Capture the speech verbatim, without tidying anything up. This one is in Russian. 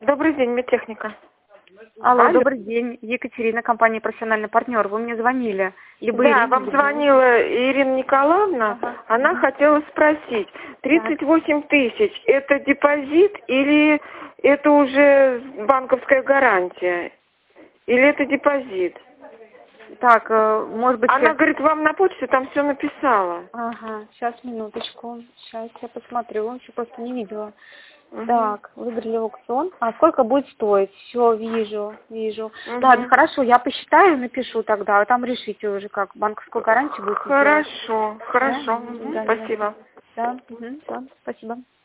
Добрый день, медтехника. Алло, Алло. добрый день. Екатерина, компания «Профессиональный партнер». Вы мне звонили. Либо Да, Ирина, вам либо- звонила Ирина Николаевна. Ага. Она хотела спросить, тридцать восемь тысяч это депозит или это уже банковская гарантия? Или это депозит? Так, э, может быть... Она я- говорит, вам на почту там все написала. Ага, сейчас, минуточку. Сейчас я посмотрю. Еще просто не видела. Мгм. Так, выбрали аукцион. А сколько будет стоить? Все, вижу, вижу. Мгм. Ладно, хорошо, я посчитаю, напишу тогда. А там решите уже, как банковскую гарантию будет. Хорошо, хорошо. Да? Мгм. Да, Спасибо. Да, мгм, да, спасибо.